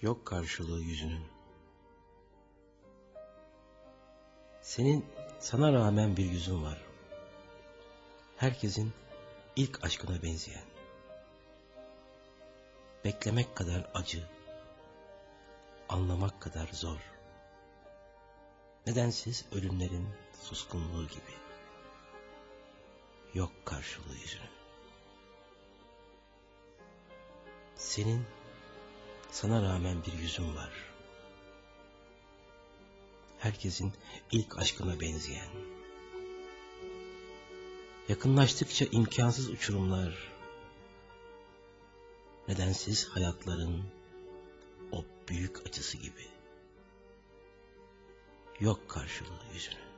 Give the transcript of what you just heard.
Yok karşılığı yüzünün. Senin sana rağmen bir yüzün var. Herkesin ilk aşkına benzeyen. Beklemek kadar acı, anlamak kadar zor. Nedensiz ölümlerin suskunluğu gibi. Yok karşılığı yüzünün. Senin sana rağmen bir yüzün var. Herkesin ilk aşkına benzeyen. Yakınlaştıkça imkansız uçurumlar. Nedensiz hayatların o büyük acısı gibi. Yok karşılığı yüzünün.